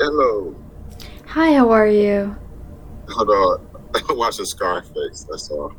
Hello. Hi, how are you? Hold on. Watching Scarface. That's all.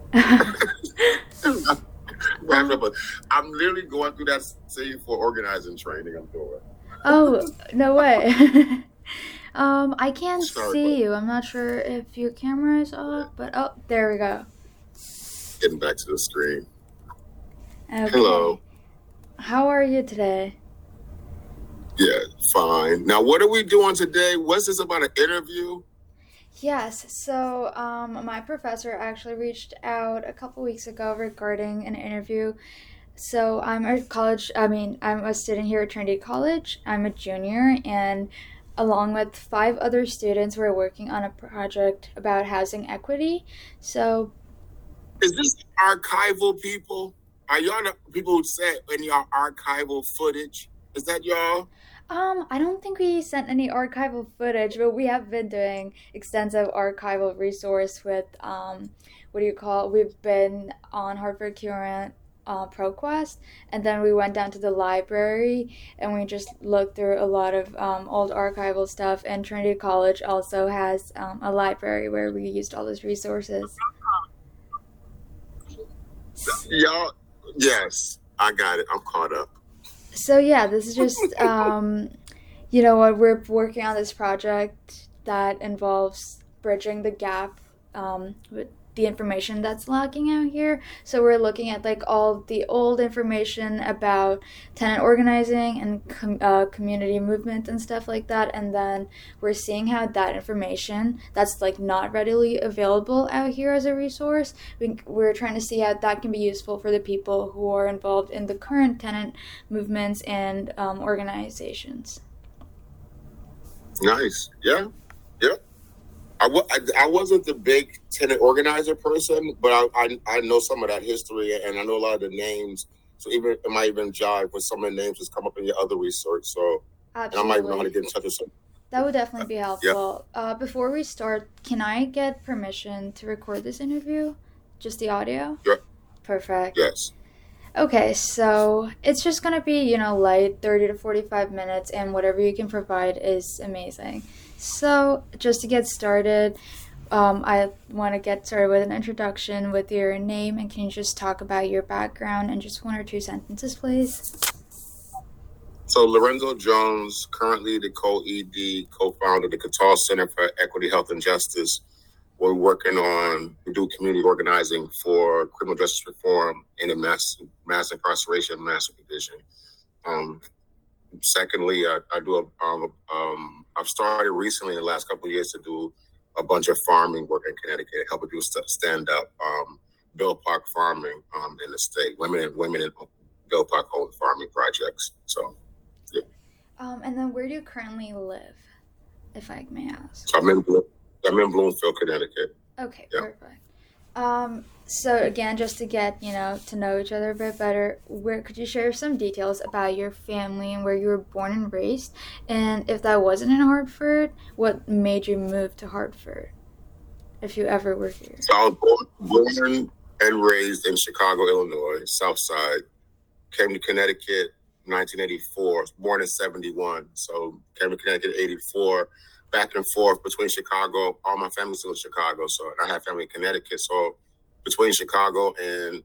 Um, I'm literally going through that scene for organizing training I'm doing. oh, no way. I can't Sorry about see you. I'm not sure if your camera is off, but oh, there we go. getting back to the screen. Okay. Hello. How are you today? Yeah, fine. Now, what are we doing today? What's this about, an interview? Yes, so my professor actually reached out a couple weeks ago regarding an interview. So I'm a college, I mean, I'm a student here at Trinity College. I'm a junior, and along with five other students, we're working on a project about housing equity. So, Is this archival people? Are y'all the people who said in y'all archival footage? Is that y'all? I don't think we sent any archival footage, but we have been doing extensive archival resource with, what do you call it? We've been on Hartford Current ProQuest, and then we went down to the library and we just looked through a lot of old archival stuff. And Trinity College also has a library where we used all those resources. Y'all? Yes, I got it. I'm caught up. So yeah, this is just you know what, we're working on this project that involves bridging the gap with the information that's lacking out here. So we're looking at like all the old information about tenant organizing and community movement and stuff like that, and then we're seeing how that information that's like not readily available out here as a resource, we're trying to see how that can be useful for the people who are involved in the current tenant movements and organizations. Nice. Yeah. Yeah. I wasn't the big tenant organizer person, but I know some of that history and I know a lot of the names. So even it might even jive with some of the names that's come up in your other research. So and I might even know how to Absolutely. get in touch with some. That would definitely be Yeah. helpful. Before we start, can I get permission to record this interview? Just the audio? Yeah. Perfect. Yes. Okay, so it's just gonna be, light, 30 to 45 minutes, and whatever you can provide is amazing. So, just to get started, I want to get started with an introduction with your name, and can you just talk about your background in just one or two sentences, please? So Lorenzo Jones, currently the co-ED, co-founder of the Qatar Center for Equity, Health, and Justice. We're working on, we do community organizing for criminal justice reform and the mass incarceration, mass division. Secondly, I do I've started recently in the last couple of years to do a bunch of farming work in Connecticut, helping people stand up Bill Park farming in the state, women in Bill Park owned farming projects. So, yeah. And then where do you currently live, if I may ask? So I'm in Bloomfield, Connecticut. Okay, Yeah. perfect. So again, just to get, to know each other a bit better, where could you share some details about your family and where you were born and raised? And if that wasn't in Hartford, what made you move to Hartford? If you ever were here. So I was born and raised in Chicago, Illinois, South Side. Came to Connecticut 1984. Born in 71. So came to Connecticut 84. Back and forth between Chicago. All my family's still in Chicago. So I have family in Connecticut. So between Chicago and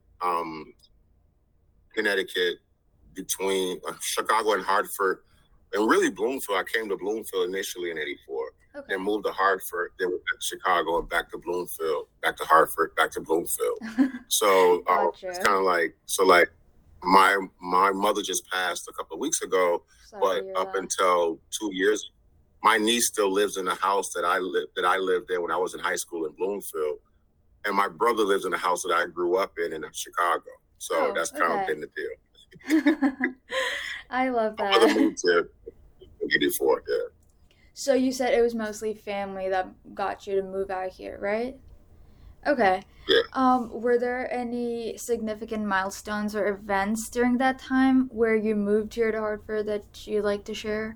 Connecticut, between Chicago and Hartford, and really Bloomfield. I came to Bloomfield initially in 84. Okay. Then moved to Hartford, then went back to Chicago and back to Bloomfield, back to Hartford, back to Bloomfield. So Gotcha. it's kind of like my mother just passed a couple of weeks ago, Sorry but to hear up that. until 2 years, my niece still lives in the house that I lived in when I was in high school in Bloomfield, and my brother lives in the house that I grew up in Chicago. So Oh, that's kind of okay. been the deal. I love My mother that. moved to 84. Yeah. So you said it was mostly family that got you to move out here, right? Okay. Yeah. Were there any significant milestones or events during that time where you moved here to Hartford that you'd like to share?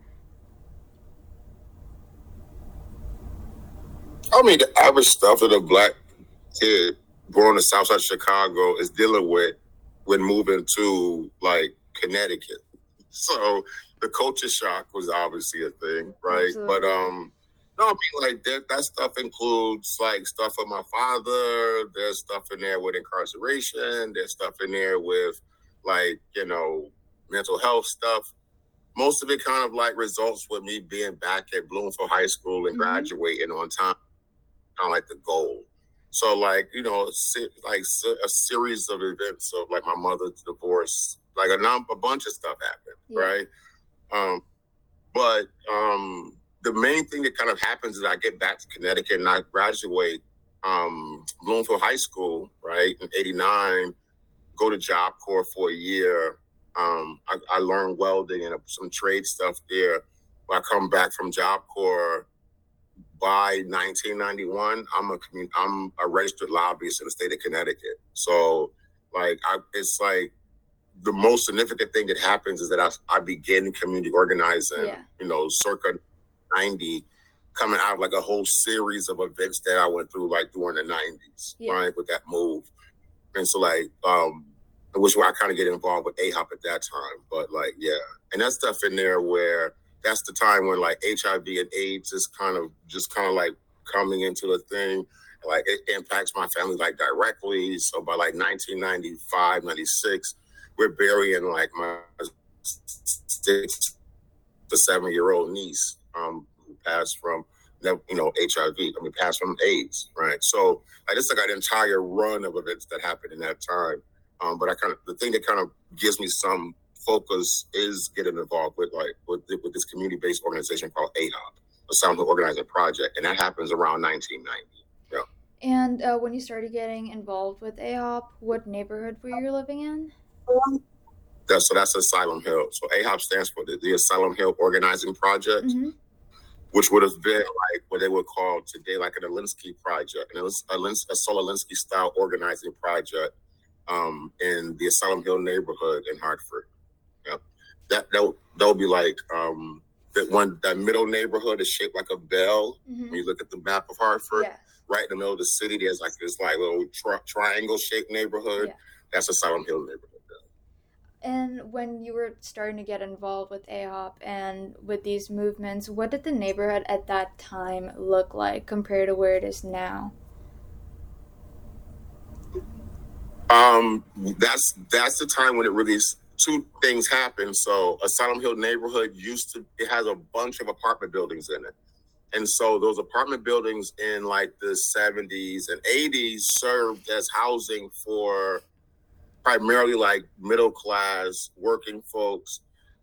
I mean, the average stuff that a black kid born in South Side Chicago is dealing with when moving to like Connecticut. So the culture shock was obviously a thing, right? Absolutely. But no, I mean, like that stuff includes like stuff with my father. There's stuff in there with incarceration. There's stuff in there with like, mental health stuff. Most of it kind of like results with me being back at Bloomfield High School and graduating on time, kind of like the goal. So like, a series of events of like my mother's divorce, like a bunch of stuff happened, right? But the main thing that kind of happens is I get back to Connecticut and I graduate Bloomfield High School, right, in '89, go to Job Corps for a year. I learned welding and some trade stuff there. When I come back from Job Corps, by 1991, I'm a registered lobbyist in the state of Connecticut. So, like, it's like the most significant thing that happens is that I begin community organizing, circa 90, coming out of like a whole series of events that I went through like during the 90s, right, with that move. And so like, which where I kind of get involved with AHOP at that time. But like, and that stuff in there where that's the time when like HIV and AIDS is kind of like coming into the thing. Like it impacts my family like directly. So by like 1995, 96, we're burying like my 6 to 7-year-old niece who passed from HIV. Passed from AIDS, right? So like it's like an entire run of events that happened in that time. But the thing that kind of gives me some focus is getting involved with this community-based organization called AHOP, the Asylum Hill Organizing Project, and that happens around 1990. Yeah. And when you started getting involved with AHOP, what neighborhood were you living in? That's Asylum Hill. So AHOP stands for the Asylum Hill Organizing Project, which would have been like what they would call today like an Alinsky project, and it was a Saul Alinsky style organizing project in the Asylum Hill neighborhood in Hartford. Yep. That would be like that middle neighborhood is shaped like a bell. When you look at the map of Hartford, right in the middle of the city, there's like this like little triangle shaped neighborhood. That's Asylum Hill neighborhood. And when you were starting to get involved with AHOP and with these movements, what did the neighborhood at that time look like compared to where it is now? That's the time when it really two things happened. So Asylum Hill neighborhood it has a bunch of apartment buildings in it. And so those apartment buildings in like the 70s and 80s served as housing for primarily like middle class working folks.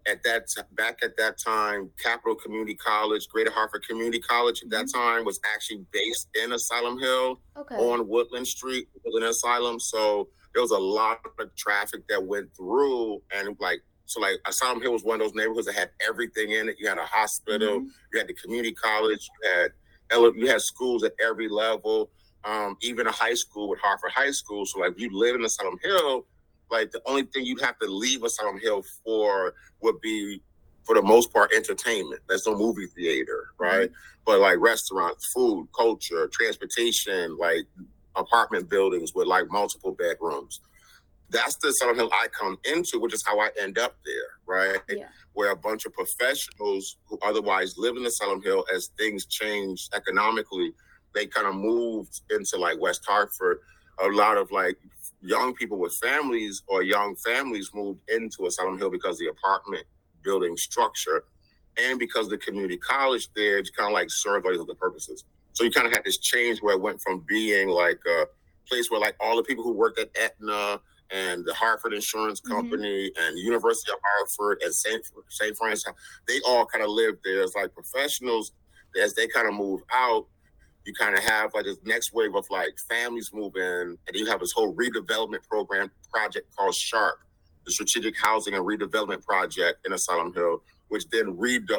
Back at that time, Capital Community College, Greater Hartford Community College at that time was actually based in Asylum Hill on Woodland Street, Woodland Asylum. So there was a lot of traffic that went through, and like Asylum Hill was one of those neighborhoods that had everything in it. You had a hospital, you had the community college, you had schools at every level, even a high school with Hartford High School. So like you live in Asylum Hill, like the only thing you'd have to leave Asylum Hill for would be, for the most part, entertainment. There's no movie theater, right? But like restaurants, food, culture, transportation, like apartment buildings with like multiple bedrooms. That's the Asylum Hill I come into, which is how I end up there, right? Where a bunch of professionals who otherwise live in Asylum Hill, as things changed economically, they kind of moved into like West Hartford. A lot of like young people with families or young families moved into Asylum Hill because of the apartment building structure and because the community college there kind of like served all these other purposes. So you kind of had this change where it went from being like a place where like all the people who worked at Aetna and the Hartford Insurance Company and the University of Hartford and St. Francis, they all kind of lived there as like professionals. As they kind of move out, you kind of have like this next wave of like families move in, and you have this whole redevelopment project called SHARP, the Strategic Housing and Redevelopment Project in Asylum Hill, which then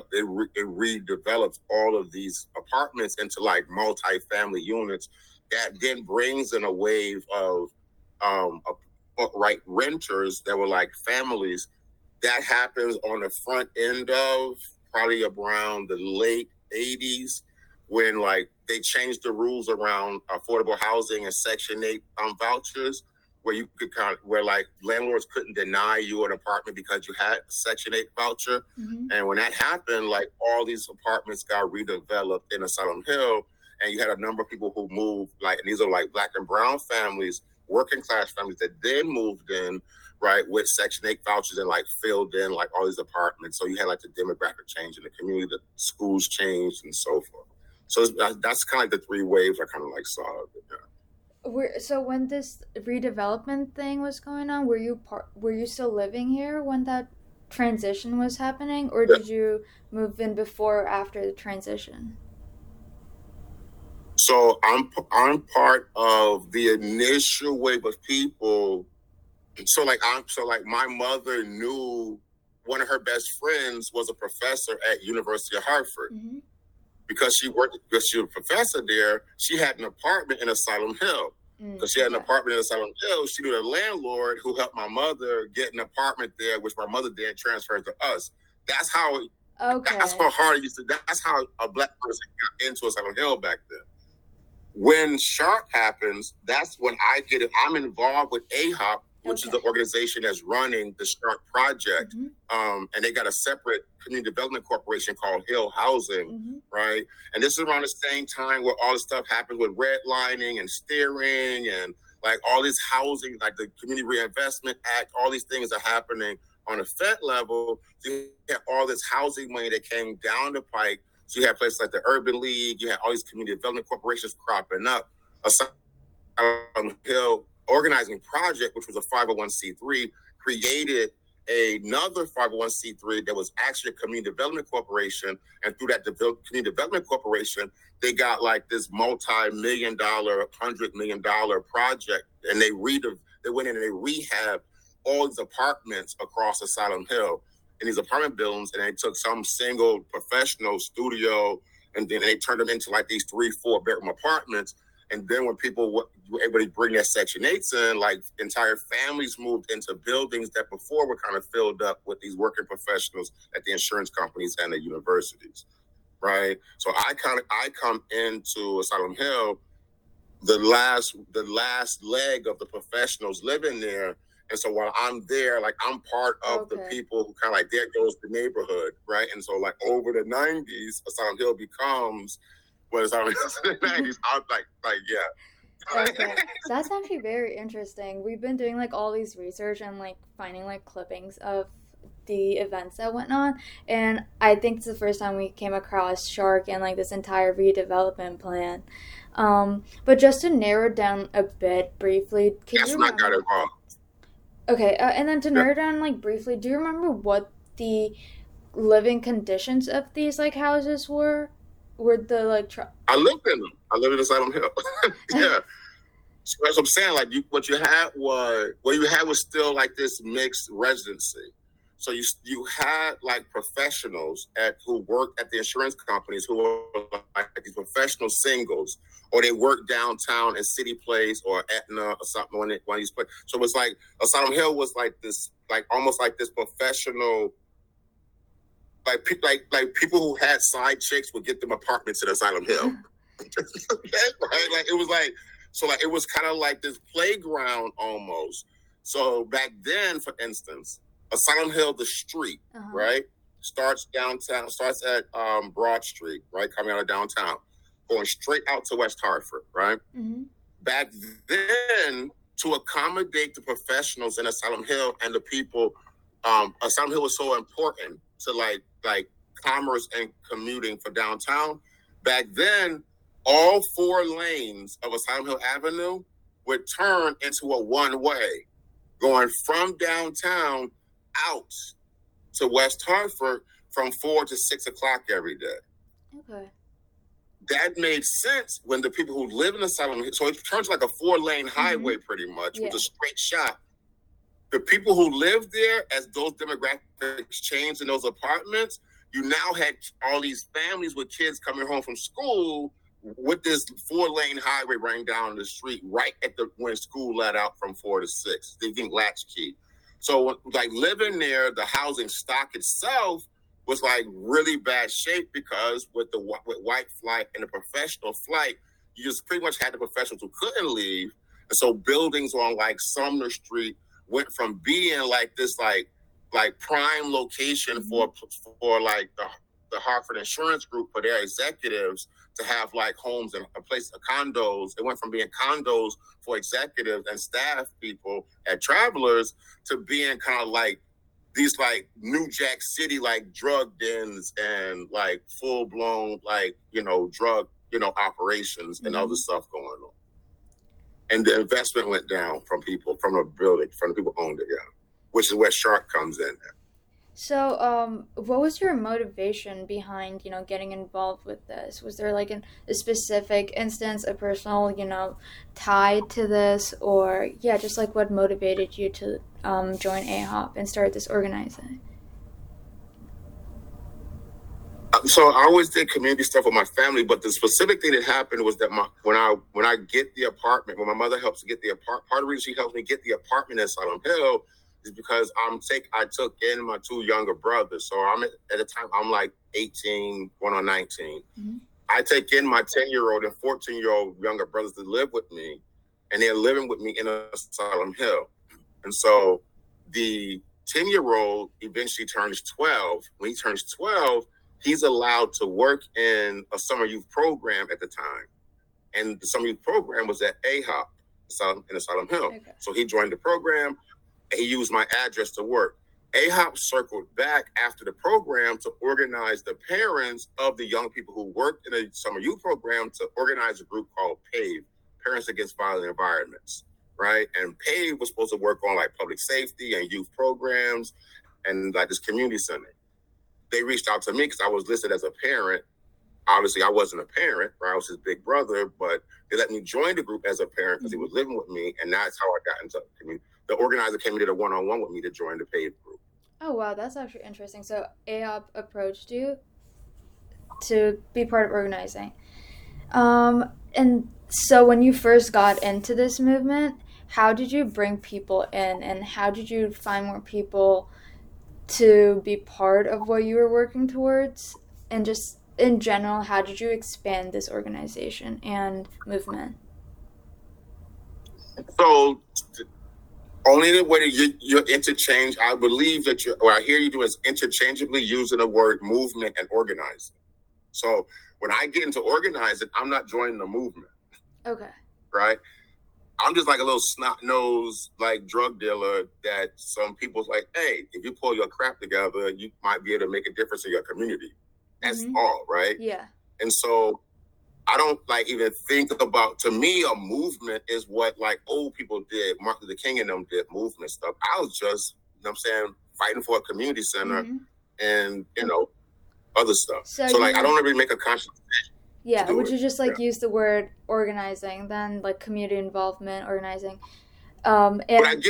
redevelops all of these apartments into like multi-family units. That then brings in a wave of renters that were like families. That happens on the front end of probably around the late 80s, when like they changed the rules around affordable housing and Section 8 vouchers. where you could where like landlords couldn't deny you an apartment because you had a Section 8 voucher. Mm-hmm. And when that happened, like all these apartments got redeveloped in Asylum Hill, and you had a number of people who moved, like, and these are like Black and brown families, working class families that then moved in, right, with Section 8 vouchers and like filled in like all these apartments. So you had like the demographic change in the community, the schools changed and so forth. So that's kind of like the three waves I kind of like saw. So when this redevelopment thing was going on, were you still living here when that transition was happening, or did you move in before or after the transition? So I'm part of the initial wave of people. So like my mother knew one of her best friends was a professor at University of Hartford. Mm-hmm. Because she was a professor there, she had an apartment in Asylum Hill. Because she had an apartment in Asylum Hill, she knew the landlord who helped my mother get an apartment there, which my mother then transferred to us. That's how hard it used to. That's how a Black person got into Asylum Hill back then. When Sharp happens, that's when I get it. I'm involved with AHOP, which is the organization that's running the Sharp project. Mm-hmm. And they got a separate community development corporation called Hill Housing, mm-hmm. right? And this is around the same time where all this stuff happens with redlining and steering and like all this housing, like the Community Reinvestment Act, all these things are happening on a Fed level. So you have all this housing money that came down the pike. So you have places like the Urban League, you have all these community development corporations cropping up. Asylum Hill Organizing Project, which was a 501c3, created another 501c3 that was actually a community development corporation. And through that community development corporation, they got like this multi-million-dollar, $100 million project. And they went in and they rehabbed all these apartments across Asylum Hill in these apartment buildings. And they took some single professional studio and then they turned them into like these 3-4 bedroom apartments. And then when people were able to bring their Section 8s in, like entire families moved into buildings that before were kind of filled up with these working professionals at the insurance companies and the universities, right? So I come into Asylum Hill, the last leg of the professionals living there. And so while I'm there, like I'm part of the people who kind of like, there goes the neighborhood, right? And so like over the 90s, Asylum Hill becomes what Asylum Hill in the 90s. I'm like, yeah. Okay. That's actually very interesting. We've been doing like all these research and like finding like clippings of the events that went on, and I think it's the first time we came across Shark and like this entire redevelopment plan. But just to narrow down a bit briefly, that's not got it wrong. Okay, and then to narrow down like briefly, do you remember what the living conditions of these like houses were? Were the like I lived in them. I lived in Asylum Hill. Yeah. So that's what I'm saying. Like what you had was still like this mixed residency. So you had like professionals who worked at the insurance companies who were like these professional singles, or they worked downtown in City Place or Etna or something one of these places. So it was like Asylum Hill was like this, like almost like this professional. Like people who had side chicks would get them apartments in Asylum Hill, right? Like it was like, so like it was kind of like this playground almost. So back then, for instance, Asylum Hill, the street, right, starts downtown, starts at Broad Street, right, coming out of downtown, going straight out to West Hartford, right. Mm-hmm. Back then, to accommodate the professionals in Asylum Hill and the people, Asylum Hill was so important to like commerce and commuting for downtown. Back then, all 4 lanes of Asylum Hill Avenue would turn into a one-way going from downtown out to West Hartford from 4 to 6 o'clock every day. Okay. That made sense when the people who live in Asylum Hill, so it turns like a 4-lane highway pretty much with a straight shot. The people who lived there, as those demographics changed in those apartments, you now had all these families with kids coming home from school with this 4-lane highway running down the street right at when school let out from 4 to 6. They think latchkey. So like living there, the housing stock itself was like really bad shape because with white flight and the professional flight, you just pretty much had the professionals who couldn't leave. So buildings on like Sumner Street went from being like this like prime location for like the Hartford Insurance Group for their executives to have like homes and a place of condos. It went from being condos for executives and staff people and travelers to being kind of like these like New Jack City like drug dens and like full blown like drug operations and other stuff going on. And the investment went down from the building, from the people who owned it, which is where Shark comes in. So, what was your motivation behind, getting involved with this? Was there like a specific instance, a personal, tie to this, or just like what motivated you to join AHOP and start this organizing? So I always did community stuff with my family, but the specific thing that happened was that when I get the apartment, when my mother helps to get the apartment, part of the reason she helped me get the apartment in Salem Hill is because I took in my two younger brothers. So at the time I'm like 18, going on 19. Mm-hmm. I take in my 10-year-old and 14-year-old younger brothers to live with me, and they're living with me in Salem Hill. And so the 10-year-old eventually turns 12. When he turns 12, he's allowed to work in a summer youth program at the time. And the summer youth program was at AHOP in the Salem Hill. Okay. So he joined the program, and he used my address to work. AHOP circled back after the program to organize the parents of the young people who worked in the summer youth program to organize a group called PAVE, Parents Against Violent Environments, right? And PAVE was supposed to work on like public safety and youth programs and like this community center. They reached out to me because I was listed as a parent. Obviously, I wasn't a parent, right? I was his big brother, but they let me join the group as a parent because he was living with me, and that's how I got into the community. The organizer came and did a one-on-one with me to join the PAVE group. Oh, wow, that's actually interesting. So AHOP approached you to be part of organizing. And so when you first got into this movement, how did you bring people in, and how did you find more people to be part of what you were working towards? And just in general, how did you expand this organization and movement? So only the way that you're interchange, I believe that what I hear you do is interchangeably using the word movement and organizing. So when I get into organizing, I'm not joining the movement. Okay. Right? I'm just like a little snot-nosed like drug dealer that some people's like, hey, if you pull your crap together, you might be able to make a difference in your community. That's all, right? Yeah. And so I don't like even think about, to me, a movement is what like old people did. Martin Luther King and them did movement stuff. I was just, fighting for a community center and, other stuff. So like, I don't really make a conscious decision. Yeah, would you just use the word organizing, then like community involvement, organizing? But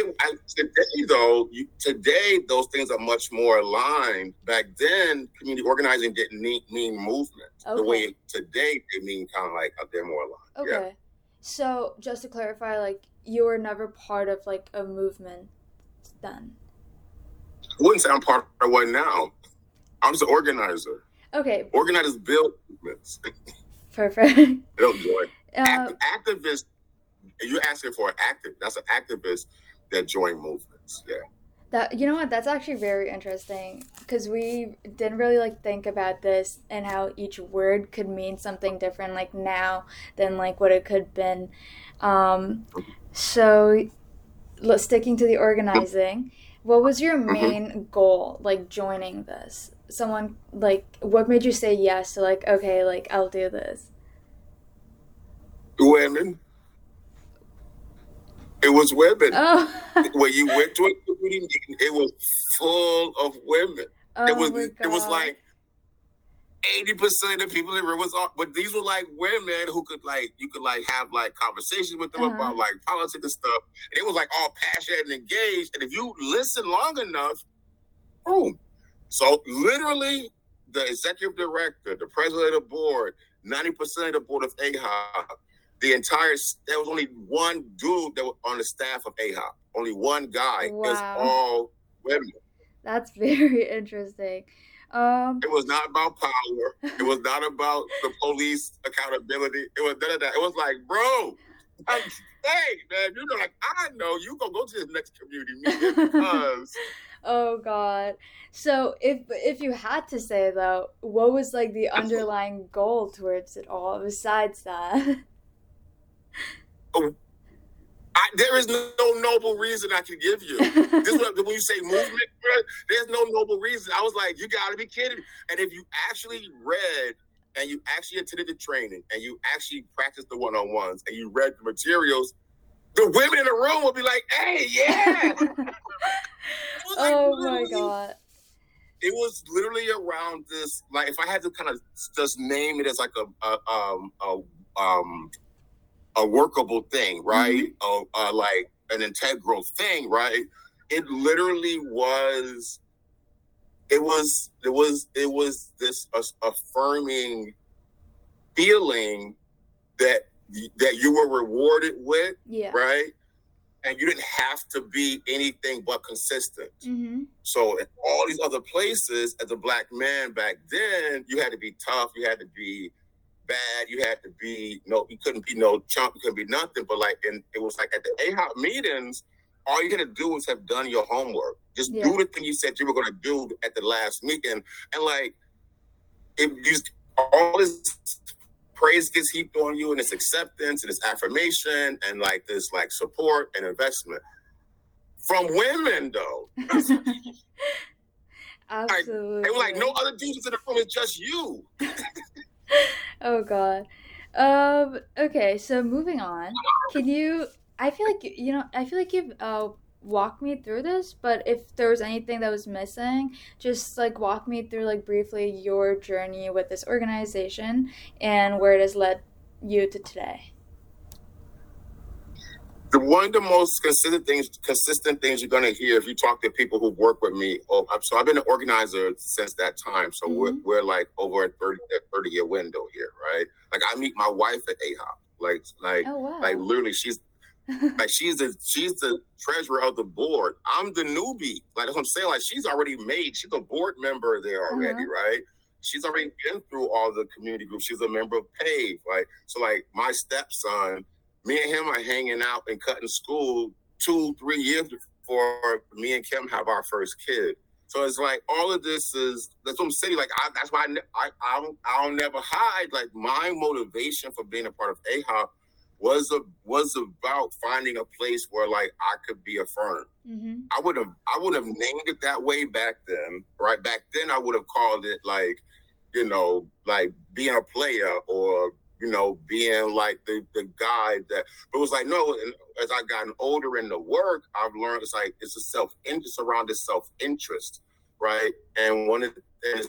today those things are much more aligned. Back then, community organizing didn't mean movement. Okay. The way today they mean kind of like they're more aligned. Okay. Yeah. So just to clarify, like you were never part of like a movement then? I wouldn't say I'm part of one now. I'm just an organizer. Okay. Organizers build movements. Perfect. They don't join. Activists, you're asking for an activist. That's an activist that join movements. Yeah. That's actually very interesting because we didn't really think about this and how each word could mean something different like now than like what it could have been. So sticking to the organizing, what was your main goal like joining this? Someone what made you say yes to okay, I'll do this? Women. It was women. Oh. When you went to a community meeting, it was full of women. Oh, it was like 80% of the people in the room was all, but these were like women who could you could have conversations with them about politics and stuff. And it was all passionate and engaged. And if you listen long enough, boom. So literally, the executive director, the president of the board, 90% of the board of AHOP, there was only one dude that was on the staff of AHOP. Only one guy. Wow. It was all women. That's very interesting. It was not about power. It was not about the police accountability. It was none of that. It was bro, I'm, hey, man, like, I know you gonna go to this next community meeting because Oh God. So if you had to say though, what was like the underlying goal towards it all besides that? there is no noble reason I can give you. This is when you say movement, there's no noble reason. I was like, you gotta be kidding me. And if you actually read and you actually attended the training and you actually practiced the one-on-ones and you read the materials, the women in the room will be like, hey, yeah. Oh my God. It was literally around this, like, if I had to kind of just name it as like a workable thing, right? Mm-hmm. Like an integral thing, right? It literally was. It was this affirming feeling that you were rewarded with, right? And you didn't have to be anything but consistent. Mm-hmm. So in all these other places, as a black man back then, you had to be tough, you had to be bad, you had to be you couldn't be no chump, you couldn't be nothing. But like, and it was like at the AHOP meetings, all you had to do was have done your homework. Just do the thing you said you were going to do at the last meeting, and like, if you all this praise gets heaped on you, and this acceptance and this affirmation and like this like support and investment from women though. Absolutely. Like, they were like, no other dudes in the room, it's just you. Oh God. Okay, so moving on. Can you I feel like you've walked me through this, but if there was anything that was missing, just like walk me through like briefly your journey with this organization and where it has led you to today. One of the most consistent things you're going to hear if you talk to people who work with me. So I've been an organizer since that time. So we're like over a 30-year window here, right? Like I meet my wife at AHOP. Like literally she's like she's the treasurer of the board. I'm the newbie. Like that's what I'm saying. Like she's a board member there already, right? She's already been through all the community groups. She's a member of PAVE, right? So like my stepson, me and him are hanging out and cutting school 2-3 years before me and Kim have our first kid. So it's like all of this that's what I'm saying. Like that's why I'll never hide. Like my motivation for being a part of AHOP was about finding a place where like I could be affirmed. Mm-hmm. I would have named it that way back then, right? Back then I would have called it like, like being a player or being like the guy that, but it was like, no, and as I've gotten older in the work, I've learned it's like, it's around this self-interest, right? And one of the things,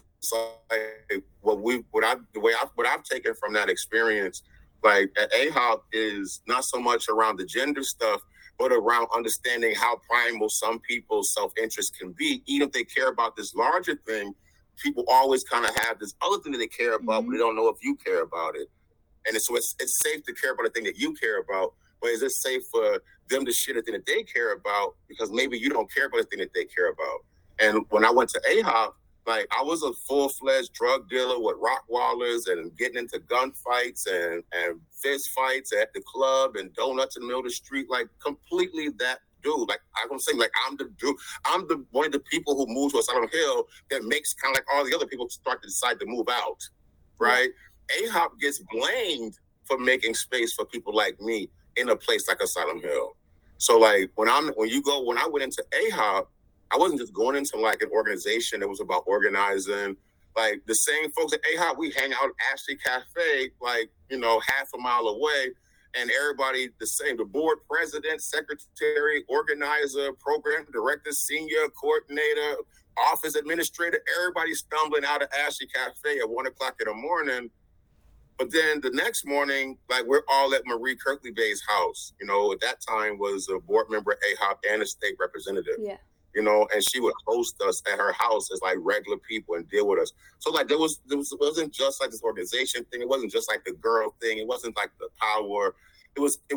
like, what I've taken from that experience, like at AHOP is not so much around the gender stuff, but around understanding how primal some people's self-interest can be, even if they care about this larger thing, people always kind of have this other thing that they care about, mm-hmm. but they don't know if you care about it. And so it's safe to care about the thing that you care about, but is it safe for them to share the thing that they care about because maybe you don't care about the thing that they care about? And when I went to AHOP, like I was a full-fledged drug dealer with Rockwallers and getting into gunfights and fist fights at the club and donuts in the middle of the street, like completely that dude. Like I'm saying, like I'm the dude. I'm the one of the people who moved to Asylum Hill that makes kind of like all the other people start to decide to move out, right? AHOP gets blamed for making space for people like me in a place like Asylum Hill. So like when I went into AHOP, I wasn't just going into like an organization that was about organizing. Like the same folks at AHOP, we hang out at Ashley Cafe, like, half a mile away, and everybody the same. The board president, secretary, organizer, program director, senior coordinator, office administrator, everybody stumbling out of Ashley Cafe at 1:00 in the morning. But then the next morning, like we're all at Marie Kirkley Bay's house, at that time was a board member at AHOP and a state representative. Yeah. And she would host us at her house as like regular people and deal with us. So like it wasn't just like this organization thing. It wasn't just like the girl thing. It wasn't like the power. It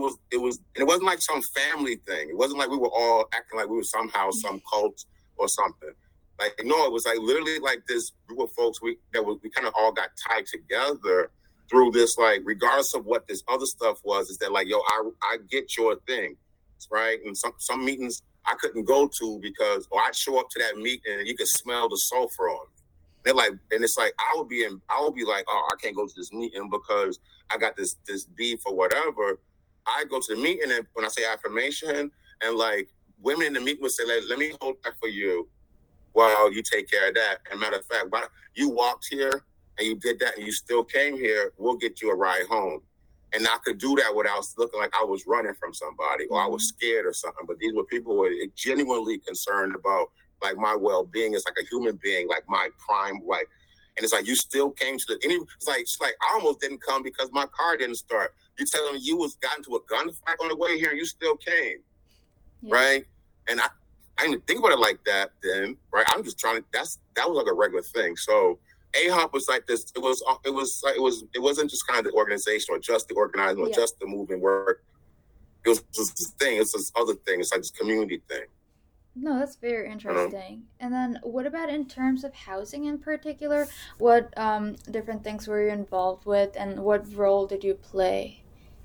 wasn't like some family thing. It wasn't like we were all acting like we were somehow some cult or something. Like, no, it was like literally like this group of folks we kind of all got tied together through this, like, regardless of what this other stuff was, is that like, yo, I get your thing, right? And some meetings I couldn't go to because, or I'd show up to that meeting and you could smell the sulfur on me. They're like, and it's like I would be like, oh, I can't go to this meeting because I got this beef or whatever. I go to the meeting, and when I say affirmation, and like women in the meeting would say, like, let me hold that for you while you take care of that. And matter of fact, you walked here and you did that and you still came here, we'll get you a ride home. And I could do that without looking like I was running from somebody or I was scared or something. But these were people who were genuinely concerned about like my well-being as like a human being, like my prime, like, and it's like, you still came to it's like, I almost didn't come because my car didn't start. You telling me you was got into a gunfight on the way here and you still came, right? And I didn't think about it like that then, right? I'm just trying to, that was like a regular thing. So AHOP was like this. It wasn't just kind of the organization or just the organizing or just the movement work. It was just this thing. It's this other thing. It's like this community thing. No, that's very interesting. And then what about in terms of housing in particular? What different things were you involved with and what role did you play?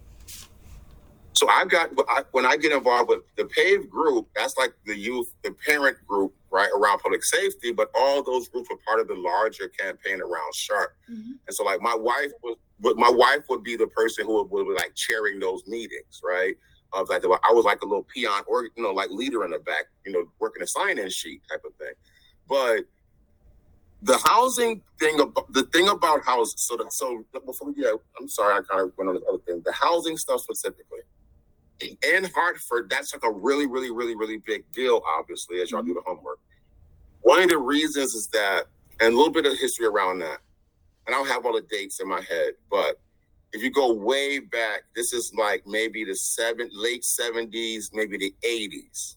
So when I get involved with the PAVE group, that's like the parent group, right, around public safety, but all those groups were part of the larger campaign around SHARP. Mm-hmm. And so like my wife would be the person who would be like chairing those meetings, right? Of like, I was like a little peon or, like leader in the back, working a sign-in sheet type of thing. But the housing thing, the thing about housing, so before we get, I'm sorry, I kind of went on the other thing. The housing stuff specifically. In Hartford, that's like a really, really, really, really big deal, obviously, as y'all do the homework. One of the reasons is that, and a little bit of history around that, and I don't have all the dates in my head, but if you go way back, this is like maybe the late 70s, maybe the 80s.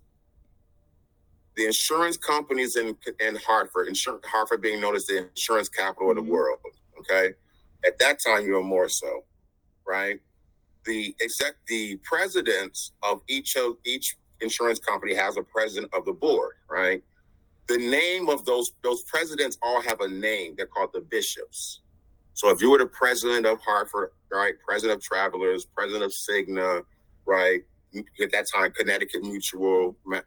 The insurance companies in Hartford, Hartford being known as the insurance capital of the world, okay? At that time, you were more so, right? The presidents of each insurance company has a president of the board, right? The name of those presidents all have a name. They're called the bishops. So if you were the president of Hartford, right, president of Travelers, president of Cigna, right, at that time, Connecticut Mutual, right,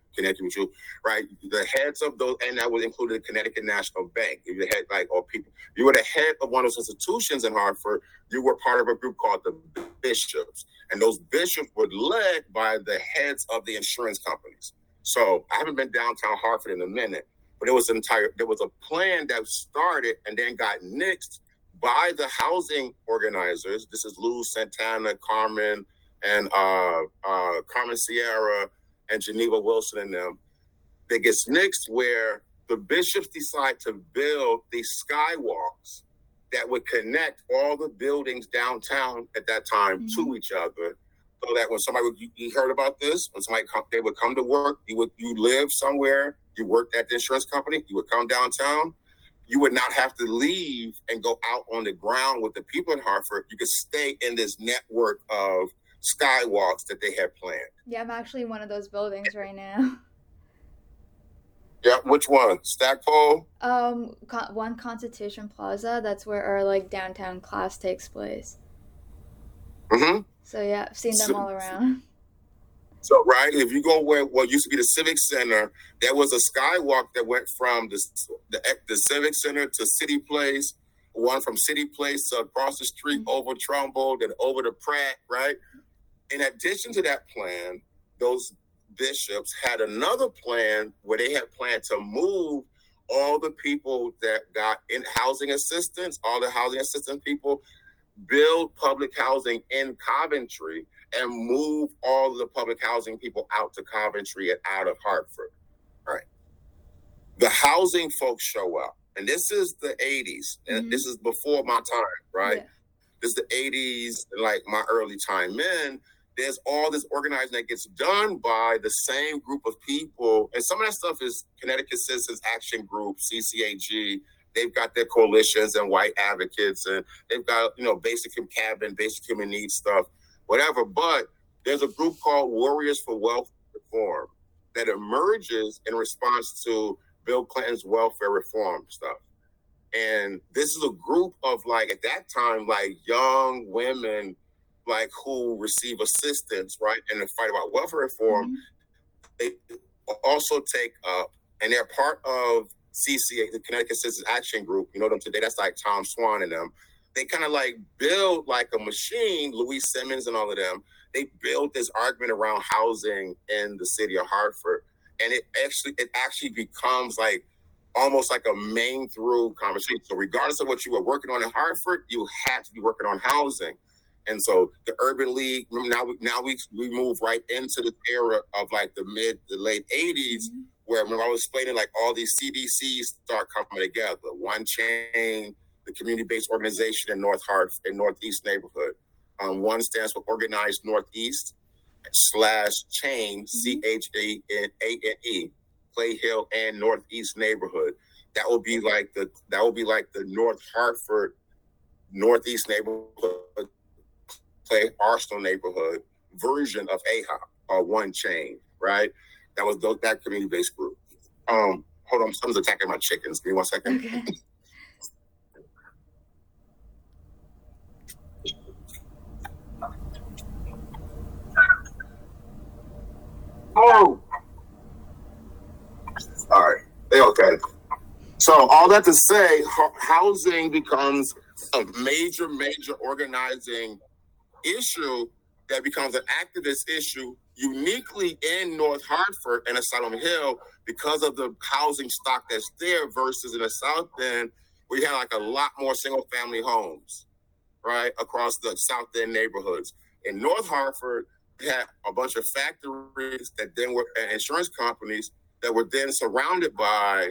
the heads of those, and that would include the Connecticut National Bank. If you had you were the head of one of those institutions in Hartford, you were part of a group called the bishops. And those bishops were led by the heads of the insurance companies. So I haven't been downtown Hartford in a minute, but there was a plan that started and then got nixed by the housing organizers. This is Luz Santana, Carmen, and Carmen Sierra and Geneva Wilson and them. That gets nixed where the bishops decide to build these skywalks that would connect all the buildings downtown at that time to each other. So that when somebody you heard about this, when they would come to work, you live somewhere, you worked at the insurance company, you would come downtown, you would not have to leave and go out on the ground with the people in Hartford. You could stay in this network of skywalks that they had planned. Yeah, I'm actually in one of those buildings right now. Yeah, which one? Stackpole? One Constitution Plaza. That's where our like downtown class takes place. Mm-hmm. So yeah, I've seen them all around. So right, if you go where what used to be the Civic Center, there was a skywalk that went from the Civic Center to City Place, one from City Place to across the street over Trumbull, then over to Pratt, right? In addition to that plan, those bishops had another plan where they had planned to move all the people that got in housing assistance, all the housing assistance people, build public housing in Coventry and move all the public housing people out to Coventry and out of Hartford, right? The housing folks show up, and this is the 80s, and this is before my time, right? Yeah. This is the 80s, like my early time in. There's all this organizing that gets done by the same group of people. And some of that stuff is Connecticut Citizens Action Group, CCAG. They've got their coalitions and white advocates, and they've got, basic human needs stuff, whatever. But there's a group called Warriors for Wealth Reform that emerges in response to Bill Clinton's welfare reform stuff. And this is a group of like, at that time, like young women, like who receive assistance, right, in the fight about welfare reform. They also take up, and they're part of CCA, the Connecticut Citizens Action Group. You know them today. That's like Tom Swan and them. They kind of like build like a machine, Louise Simmons and all of them. They build this argument around housing in the city of Hartford. And it actually becomes like almost like a main through conversation. So regardless of what you were working on in Hartford, you had to be working on housing. And so the Urban League, now we move right into the era of like the late 80s, where when I was explaining like all these CBCs start coming together. One Chain, the community-based organization in Northeast neighborhood. One stands for Organized Northeast / Chain, CHANE, Clay Hill and Northeast neighborhood. That will be like the North Hartford Northeast neighborhood, Clay Arsenal neighborhood version of AHOP or One Chain, right? That was that community-based group. Hold on, someone's attacking my chickens. Give me 1 second. Okay. Oh, all right. Okay. So all that to say, housing becomes a major organizing issue that becomes an activist issue uniquely in North Hartford and Asylum Hill because of the housing stock that's there versus in the South End, we have like a lot more single family homes, right, across the South End neighborhoods. In North Hartford, we had a bunch of factories that then were insurance companies that were then surrounded by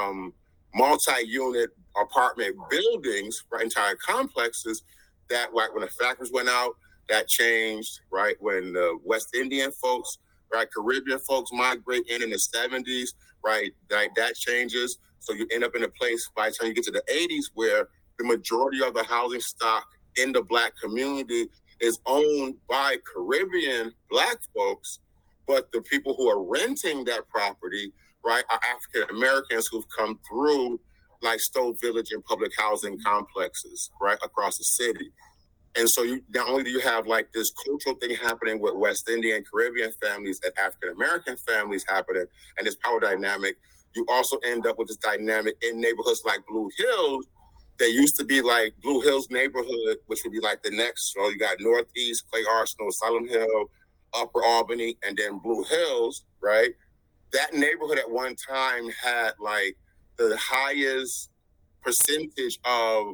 multi-unit apartment buildings, right, entire complexes that, right, when the factories went out, that changed, right? When the West Indian folks, right, Caribbean folks migrate in the 70s, right, that changes. So you end up in a place by the time you get to the 80s where the majority of the housing stock in the Black community is owned by Caribbean Black folks, but the people who are renting that property, right, are African Americans who've come through like Stowe Village and public housing complexes, right, across the city. And so not only do you have like this cultural thing happening with West Indian Caribbean families and African American families happening, and this power dynamic, you also end up with this dynamic in neighborhoods like Blue Hills. That used to be like Blue Hills neighborhood, which would be like the next. So you got Northeast, Clay Arsenal, Asylum Hill, Upper Albany, and then Blue Hills, right? That neighborhood at one time had like the highest percentage of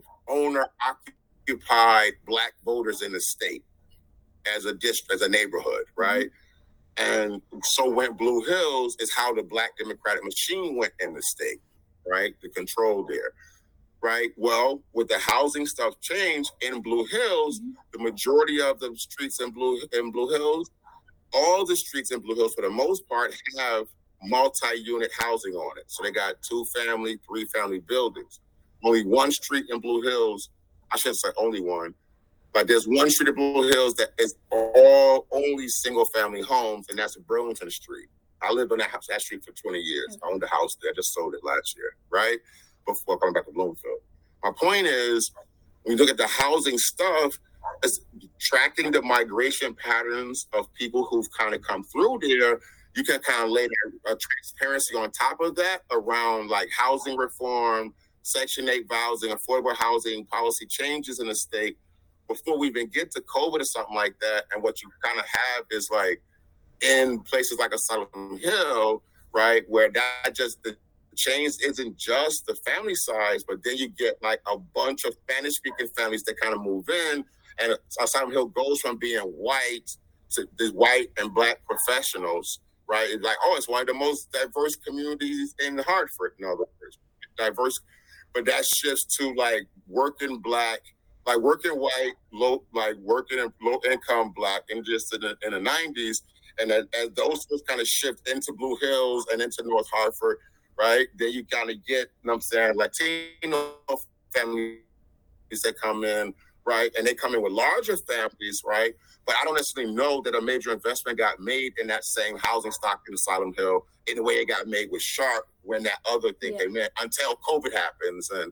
owner-occupied Black voters in the state as a neighborhood, right? And so when Blue Hills is how the Black Democratic machine went in the state, right? The control there. Right. Well, with the housing stuff changed in Blue Hills, the majority of the streets in Blue Hills, all the streets in Blue Hills for the most part have multi-unit housing on it. So they got 2-family, 3-family buildings. Only one street in Blue Hills, I shouldn't say only one, but there's one street in Blue Hills that is all only single-family homes, and that's Burlington Street. I lived on that street for 20 years. I owned a house there, just sold it last year, right? Before coming back to Bloomfield. My point is, when you look at the housing stuff, it's tracking the migration patterns of people who've kind of come through there. You can kind of lay a transparency on top of that around like housing reform, Section 8 housing, affordable housing policy changes in the state before we even get to COVID or something like that. And what you kind of have is like in places like Asylum Hill, right, where that just the change isn't just the family size, but then you get like a bunch of Spanish-speaking families that kind of move in, and Asylum Hill goes from being white to the white and Black professionals, right? It's like, oh, it's one of the most diverse communities in Hartford. In other words, diverse, but that shifts to like working Black, like working white, working and low income Black, and just in the 90s, and as those kind of shift into Blue Hills and into North Hartford. Right, then you kind of get, you know what I'm saying, Latino families that come in, right, and they come in with larger families, right, but I don't necessarily know that a major investment got made in that same housing stock in Asylum Hill in the way it got made with Sharp when that other thing came in until COVID happens, and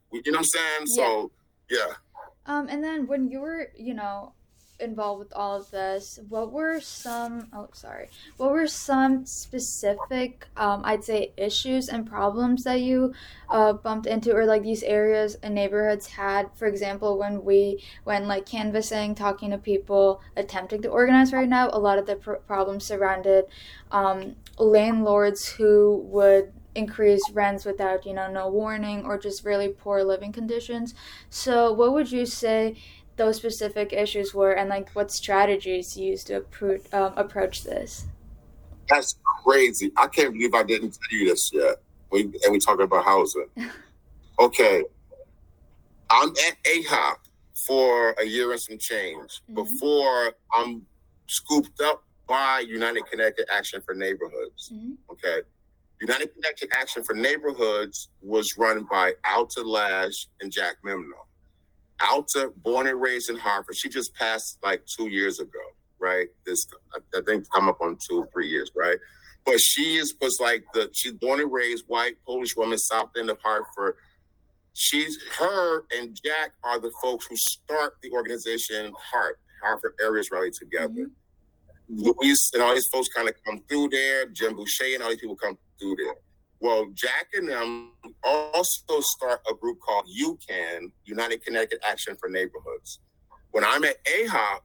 You know what I'm saying? Yeah. So yeah. And then when you were, involved with all of this, what were some specific, I'd say, issues and problems that you bumped into, or like these areas and neighborhoods had? For example, when like canvassing, talking to people, attempting to organize right now, a lot of the problems surrounded landlords who would increase rents without, no warning, or just really poor living conditions. So what would you say those specific issues were, and like what strategies you used to approach this? That's crazy. I can't believe I didn't tell you this yet. We talking about housing. Okay. I'm at AHOP for a year and some change before I'm scooped up by United Connecticut Action for Neighborhoods. Okay. United Connecticut Action for Neighborhoods was run by Alta Lash and Jack Memno. Alta, born and raised in Hartford, she just passed like 2 years ago, right? I think come up on 2 or 3 years, right? But she's born and raised white Polish woman, South End of Hartford. Her and Jack are the folks who start the organization Hartford Areas Rally together. Luis and all these folks kind of come through there. Jim Boucher and all these people come through there. Well, Jack and them also start a group called UCAN, United Connecticut Action for Neighborhoods. When I'm at AHOP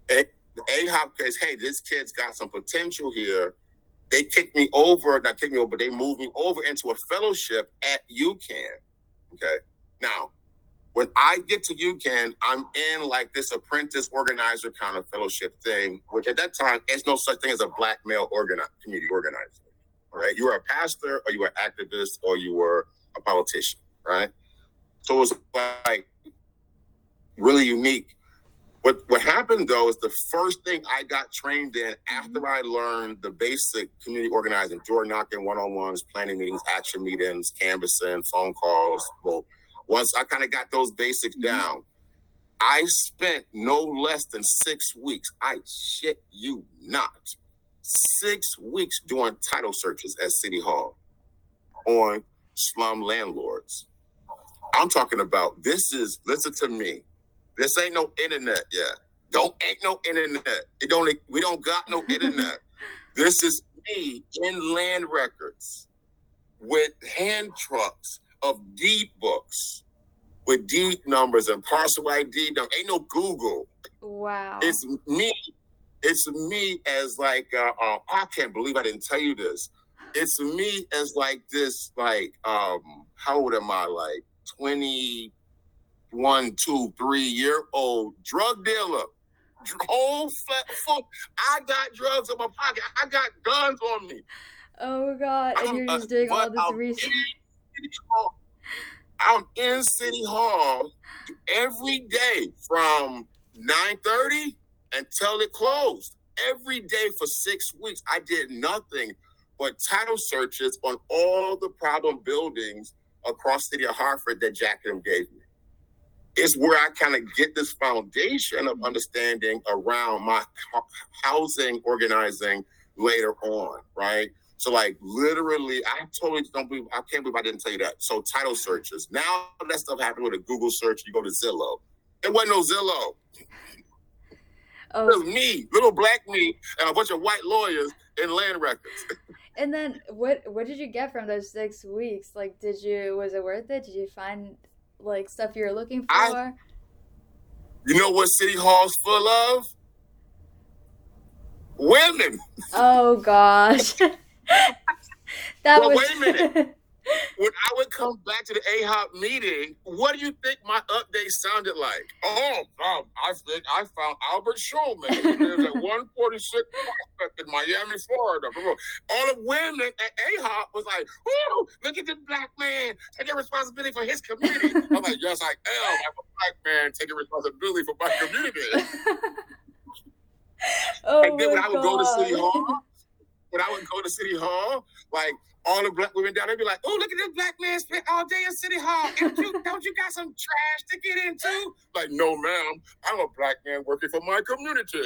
says, hey, this kid's got some potential here. They they moved me over into a fellowship at UCAN. Okay. Now, when I get to UCAN, I'm in like this apprentice organizer kind of fellowship thing, which at that time, there's no such thing as a black male community organizer. Right? You were a pastor, or you were an activist, or you were a politician, right? So it was like really unique. What happened though is the first thing I got trained in after I learned the basic community organizing, door knocking, one-on-ones, planning meetings, action meetings, canvassing, phone calls. Well, once I kind of got those basics down, I spent no less than 6 weeks. I shit you not. 6 weeks doing title searches at City Hall on slum landlords. I'm talking about listen to me. This ain't no internet yet. Ain't no internet. We don't got no internet. This is me in land records with hand trucks of deed books with deed numbers and parcel ID. Ain't no Google. Wow. It's me as like, I can't believe I didn't tell you this. It's me as like this, like, how old am I? Like 21, 2, 3-year-old drug dealer. Whole I got drugs in my pocket. I got guns on me. Oh God! And you're just doing all this research. I'm in City Hall every day from 9:30 until it closed. Every day for 6 weeks, I did nothing but title searches on all the problem buildings across the city of Hartford that Jack and them gave me. It's where I kind of get this foundation of understanding around my housing organizing later on, right? So like literally, I can't believe I didn't tell you that. So title searches. Now that stuff happened with a Google search, you go to Zillow. There wasn't no Zillow. Oh. It was me, little black me, and a bunch of white lawyers in land records. And then what did you get from those 6 weeks? Like, was it worth it? Did you find like stuff you were looking for? You know what City Hall's full of? Women. Oh gosh. Wait a minute. When I would come back to the AHOP meeting, what do you think my update sounded like? I think I found Albert Schulman. There's a 146 prospect in Miami, Florida. All the women at AHOP was like, "Ooh, look at this black man taking responsibility for his community." I'm like, yes, I am. I'm a black man taking responsibility for my community. And then when I would go to City Hall, like all the black women down there be like, "Oh, look at this black man spent all day in City Hall. Don't you got some trash to get into?" Like, no, ma'am. I'm a black man working for my community.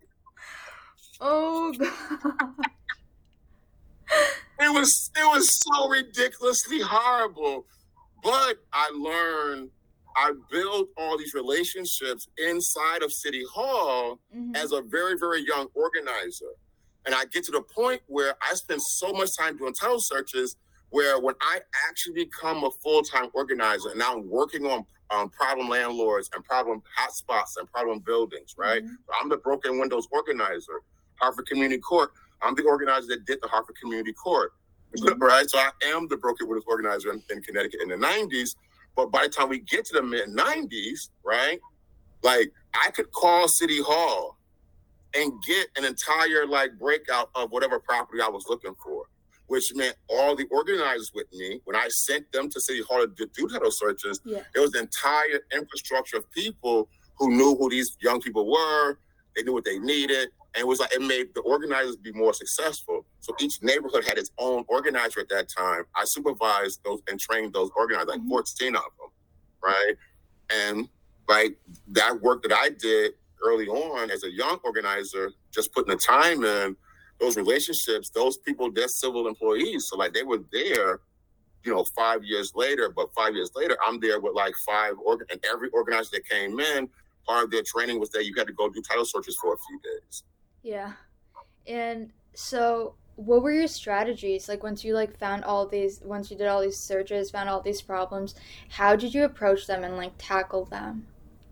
Oh God. It was so ridiculously horrible. But I built all these relationships inside of City Hall as a very, very young organizer. And I get to the point where I spend so much time doing title searches where when I actually become a full-time organizer and now I'm working on problem landlords and problem hotspots and problem buildings, right? So I'm the broken windows organizer. Hartford Community Court, I'm the organizer that did the Hartford Community Court, right? So I am the broken windows organizer in Connecticut in the 90s. But by the time we get to the mid-90s, right, like I could call City Hall and get an entire like breakout of whatever property I was looking for, which meant all the organizers with me, when I sent them to City Hall to do title searches, there was an entire infrastructure of people who knew who these young people were. They knew what they needed. And it was like, it made the organizers be more successful. So each neighborhood had its own organizer at that time. I supervised those and trained those organizers, like 14 of them, right? And like that work that I did early on as a young organizer, just putting the time in, those relationships, those people, they're civil employees. So like they were there, 5 years later, but 5 years later, I'm there with like and every organizer that came in, part of their training was that you had to go do title searches for a few days. Yeah. And so what were your strategies? Like once you once you did all these searches, found all these problems, how did you approach them and like tackle them?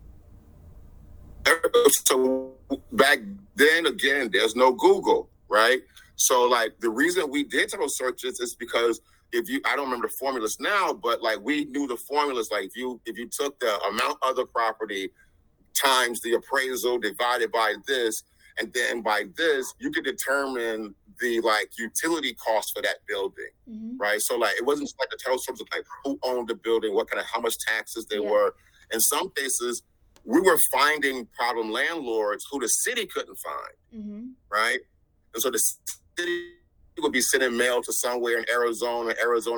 So back then, again, there's no Google, right? So like the reason we did title searches is because I don't remember the formulas now, but like we knew the formulas. Like if you took the amount of the property times the appraisal divided by this, and then by this, you could determine the like utility cost for that building, right? So like it wasn't just like the title search, like who owned the building, how much taxes there were. In some cases, we were finding problem landlords who the city couldn't find, right? And so the city would be sending mail to somewhere in Arizona.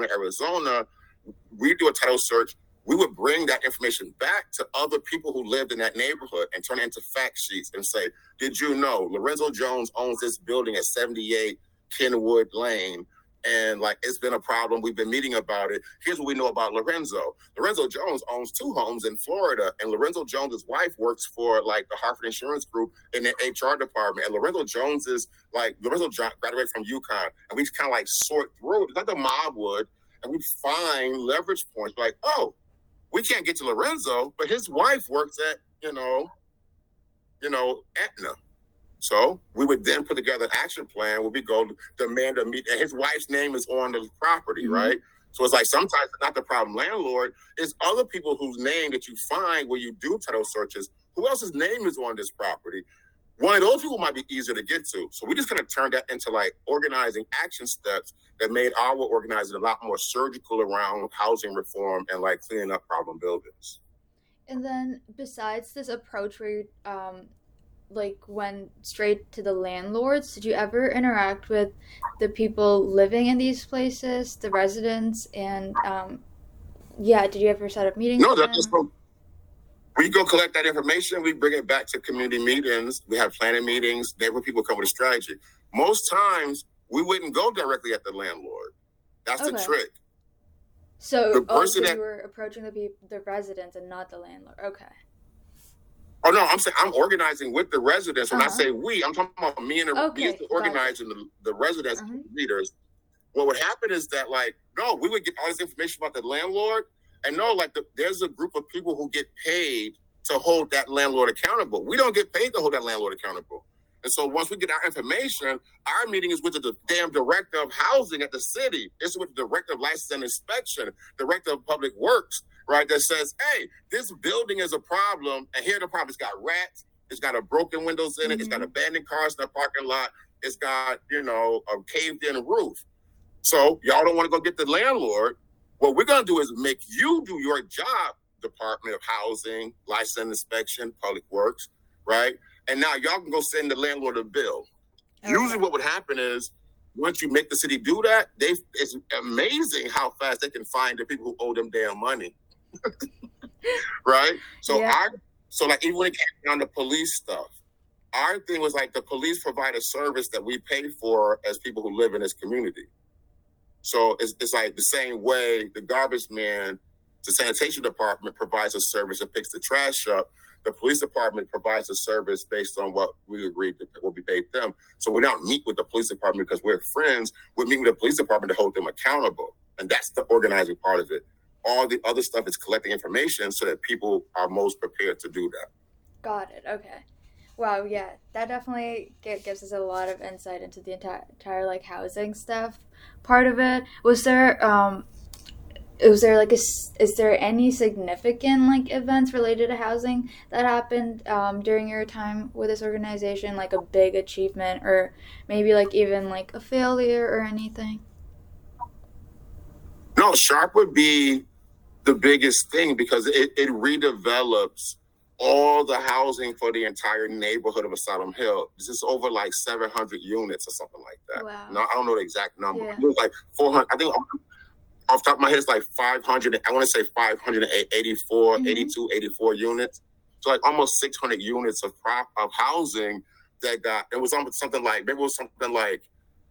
We do a title search. We would bring that information back to other people who lived in that neighborhood and turn it into fact sheets and say, did you know Lorenzo Jones owns this building at 78 Kenwood Lane? And like, it's been a problem. We've been meeting about it. Here's what we know about Lorenzo. Lorenzo Jones owns 2 homes in Florida, and Lorenzo Jones's wife works for like the Hartford Insurance Group in the HR department. And Lorenzo graduated from UConn, and we kind of like sort through it. It's like the mob would, and we find leverage points like, oh, we can't get to Lorenzo, but his wife works at, Aetna. So we would then put together an action plan where we go demand a meet, and his wife's name is on the property, right? So it's like sometimes it's not the problem landlord, it's other people whose name that you find where you do title searches, who else's name is on this property. One of those people might be easier to get to. So we just kind of turned that into like organizing action steps that made our organizing a lot more surgical around housing reform and like cleaning up problem buildings. And then besides this approach where you went straight to the landlords, did you ever interact with the people living in these places, the residents, and did you ever set up meetings? No, that's just we go collect that information, we bring it back to community meetings, we have planning meetings, neighborhood people come with a strategy. Most times we wouldn't go directly at the landlord. That's the trick. So you were approaching the residents and not the landlord. Okay. Oh no, I'm saying I'm organizing with the residents. When I say we, I'm talking about me and the organizing the residents leaders. What would happen is that we would get all this information about the landlord, and there's a group of people who get paid to hold that landlord accountable. We don't get paid to hold that landlord accountable. And so once we get our information, our meeting is with the damn director of housing at the city. It's with the director of license and inspection, director of public works, right? That says, hey, this building is a problem. And here the problem, it's got rats. It's got broken windows in it. It's got abandoned cars in the parking lot. It's got, a caved in roof. So y'all don't want to go get the landlord. What we're going to do is make you do your job, Department of Housing, License and Inspection, Public Works, right? And now y'all can go send the landlord a bill. Okay. Usually what would happen is once you make the city do that, it's amazing how fast they can find the people who owe them damn money. Right? So even when it came down to police stuff, our thing was the police provide a service that we pay for as people who live in this community. So it's like the same way the garbage man The sanitation department provides a service and picks the trash up. The police department provides a service based on what we agreed will be paid them. So we don't meet with the police department because we're friends. We're meeting with the police department to hold them accountable. And that's the organizing part of it. All the other stuff is collecting information so that people are most prepared to do that. Got it. Okay. Wow. Yeah, that definitely gives us a lot of insight into the entire like housing stuff part of it. Was there like is there any significant like events related to housing that happened during your time with this organization, like a big achievement or maybe like even like a failure or anything? No, SHARP would be the biggest thing because it redevelops all the housing for the entire neighborhood of Asylum Hill. This is over like 700 units or something like that. Wow. No, I don't know the exact number. Yeah. It was like 400. I think off the top of my head, it's like 500. I want to say 584, 82, 84 units. So like almost 600 units of housing that got. It was almost something like maybe it was something like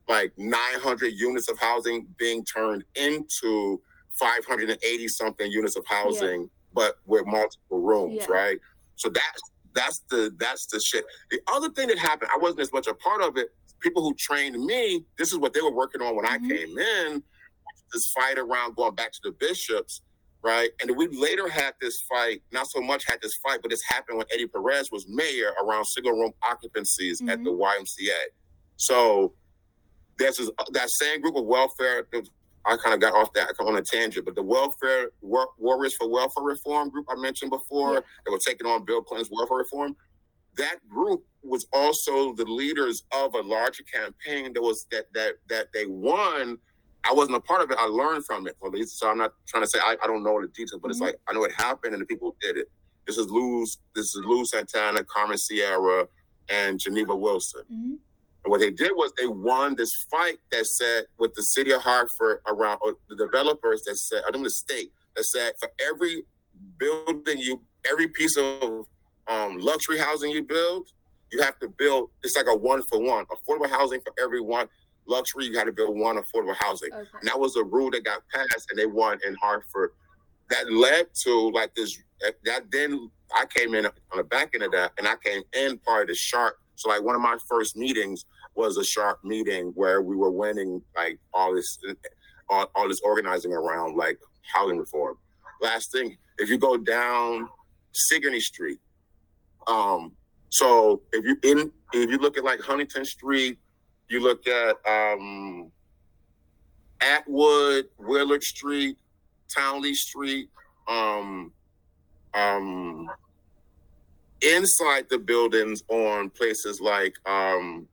900 units of housing being turned into 580 something units of housing, but with multiple rooms, right? So that's the shit. The other thing that happened, I wasn't as much a part of it. People who trained me, this is what they were working on when I came in. This fight around going back to the bishops, right? And we later had this fight, not so much had this fight, but this happened when Eddie Perez was mayor around single room occupancies at the YMCA. So there's that same group of welfare. I kind of got off that on a tangent, but the welfare Warriors for Welfare Reform group I mentioned before, that were taking on Bill Clinton's welfare reform, that group was also the leaders of a larger campaign that was that they won. I wasn't a part of it. I learned from it. So I'm not trying to say I don't know the details, but it's like I know it happened and the people who did it. This is Lou Santana, Carmen Sierra, and Geneva Wilson. And what they did was they won this fight that said with the city of Hartford around the developers that said, I don't know, the state that said for every building every piece of luxury housing you build, you have to build. It's like a 1-for-1 affordable housing for every one. Luxury, you got to build one affordable housing. Okay. And that was a rule that got passed and they won in Hartford. That led to like this, then I came in on the back end of that and I came in part of the SHARP. So like one of my first meetings was a SHARP meeting where we were winning like all this organizing around like housing reform. Last thing, if you go down Sigourney Street, so if you look at like Huntington Street, you look at Atwood, Willard Street, Townley Street, inside the buildings on places like on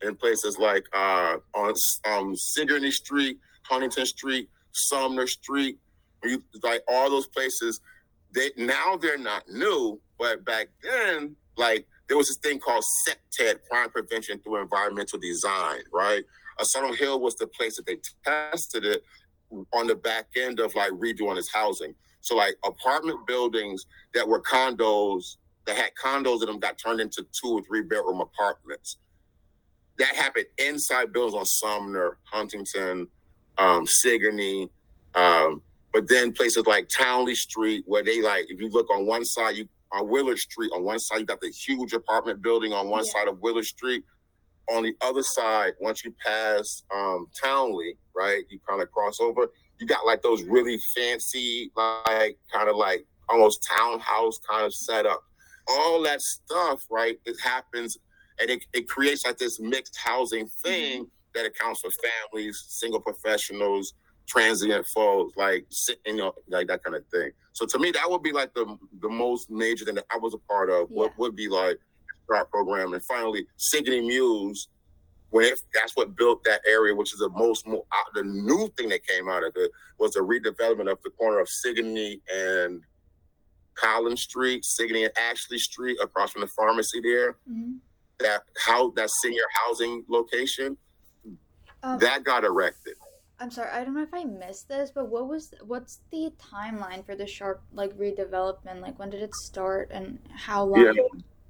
Sigourney Street, Huntington Street, Sumner Street, like all those places. They're not new, but back then, like there was this thing called CPTED, crime prevention through environmental design, right? Asylum Hill was the place that they tested it on the back end of like redoing this housing. So like apartment buildings that were condos, that had condos in them got turned into 2 or 3 bedroom apartments. That happened inside buildings on Sumner, Huntington, Sigourney, but then places like Townley Street, where they like, if you look on one side, on Willard Street, on one side, you got the huge apartment building on one side of Willard Street. On the other side, once you pass Townley, right, you kind of cross over, you got like those really fancy, like kind of like almost townhouse kind of setup. All that stuff, right, it happens and it creates like this mixed housing thing that accounts for families, single professionals, transient folks, like, like that kind of thing. So to me, that would be like the most major thing that I was a part of. What would be like SHARP program. And finally, Sigourney Muse, that's what built that area, which is the new thing that came out of it was the redevelopment of the corner of Sigourney and Collins Street, Sigourney and Ashley Street, across from the pharmacy there. That senior housing location that got erected. I'm sorry, I don't know if I missed this, but what's the timeline for the SHARP like redevelopment? Like when did it start and how long? Yeah.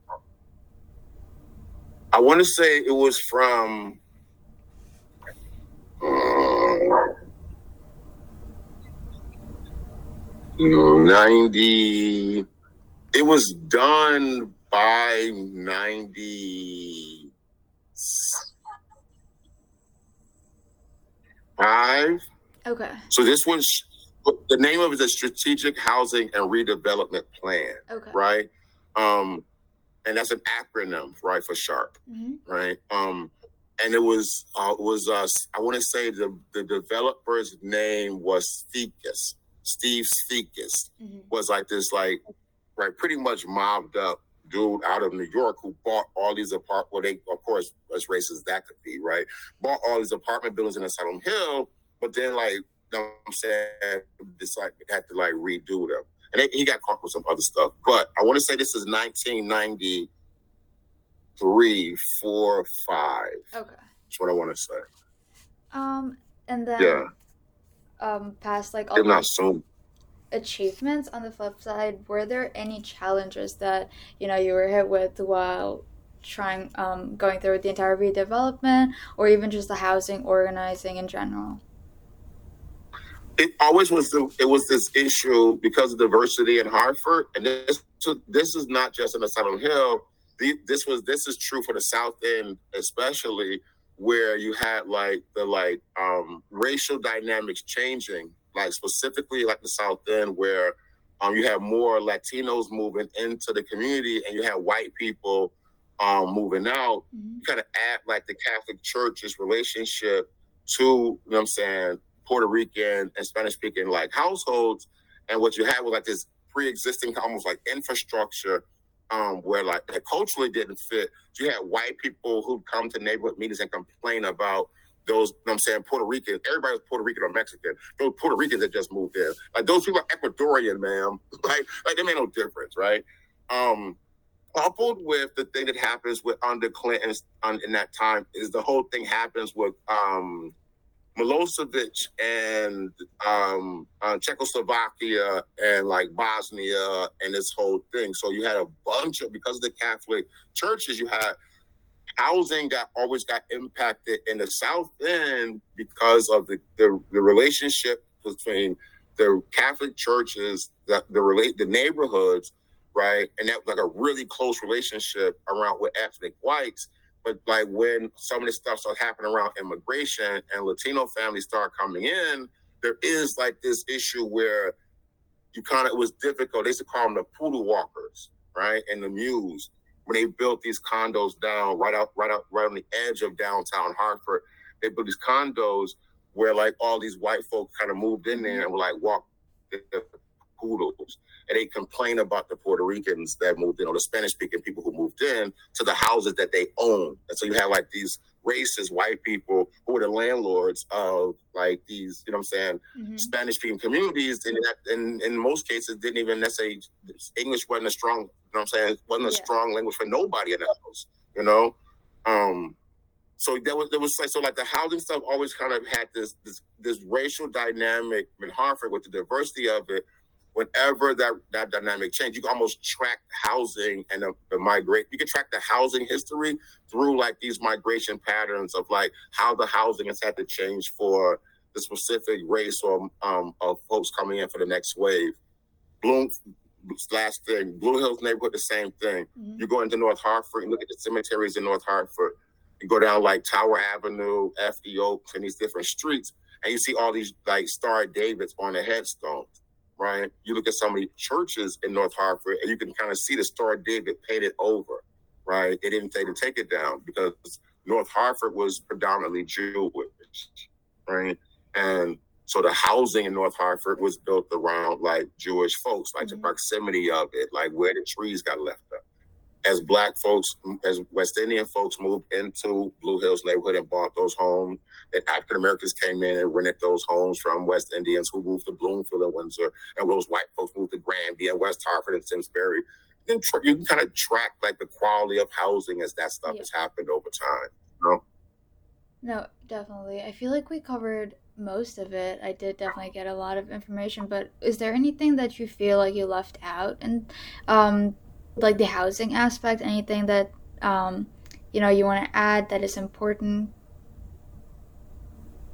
I want to say it was from 90. It was done by 95. Okay. So this was, the name of it is a Strategic Housing and Redevelopment Plan, Okay. right? And that's an acronym, right, for SHARP, right? And it was I want to say the developer's name was Theakis. Steve Theakis was like this, like, right, pretty much mobbed up dude out of New York who bought all these well, they, of course, as racist as that could be, right? Bought all these apartment buildings in Asylum Hill, but then, like, you know what I'm saying, decided had to, like, redo them. And he got caught with some other stuff. But I want to say this is 1993, 4, 5. Okay. That's what I want to say. And then past like all If not soon. Achievements, on the flip side, were there any challenges that you were hit with while going through the entire redevelopment, or even just the housing organizing in general? It always was. It was this issue because of diversity in Hartford, and this is not just in Asylum Hill. This is true for the South End, especially, where you had like the racial dynamics changing, like specifically like the South End, where you have more Latinos moving into the community, and you have white people moving out. You kind of add like the Catholic Church's relationship to, you know what I'm saying, Puerto Rican and Spanish speaking like households, and what you had was like this pre-existing almost like infrastructure where like that culturally didn't fit. You had white people who'd come to neighborhood meetings and complain about those, you know what I'm saying, Puerto Rican. Everybody was Puerto Rican or Mexican. Those Puerto Ricans that just moved in, like those people are Ecuadorian, ma'am. Like they made no difference, right? Coupled with the thing that happens with under Clinton in that time is the whole thing happens with Milosevic and Czechoslovakia and like Bosnia and this whole thing. So you had a bunch of, because of the Catholic churches, you had housing that always got impacted in the South End because of the relationship between the Catholic churches, the neighborhoods, right? And that was like a really close relationship around with ethnic whites. But like when some of this stuff started happening around immigration and Latino families start coming in, there is like this issue where it was difficult. They used to call them the poodle walkers, right? And the mules, when they built these condos down right on the edge of downtown Hartford. They built these condos where like all these white folks kind of moved in there and were like walk the poodles. And they complain about the Puerto Ricans that moved in, or the Spanish-speaking people who moved in to the houses that they own. And so you have like these racist white people who were the landlords of like these, you know what I'm saying, Spanish-speaking communities. And in most cases, didn't even necessarily, English wasn't a strong, you know what I'm saying, wasn't a strong language for nobody in that house, you know? So there was like, so like the housing stuff always kind of had this racial dynamic in Hartford with the diversity of it. Whenever that dynamic changed, you can almost track housing and the migrate. You can track the housing history through like these migration patterns of like how the housing has had to change for the specific race or of folks coming in for the next wave. Last thing, Blue Hills neighborhood, the same thing. You go into North Hartford and look at the cemeteries in North Hartford. You go down like Tower Avenue, FD Oaks, and these different streets, and you see all these like Star Davids on the headstones. Right, you look at some of the churches in North Hartford, and you can kind of see the Star David painted over. Right, they didn't take it down because North Hartford was predominantly Jewish. Right, and so the housing in North Hartford was built around like Jewish folks, like the proximity of it, like where the trees got left up. As Black folks, as West Indian folks moved into Blue Hills neighborhood and bought those homes, that African Americans came in and rented those homes from West Indians who moved to Bloomfield and Windsor, and those white folks moved to Granby and West Hartford and Simsbury. You can kind of track like the quality of housing as that stuff has happened over time. You know? No, definitely. I feel like we covered most of it. I did definitely get a lot of information, but is there anything that you feel like you left out? And like the housing aspect, anything that you want to add that is important? The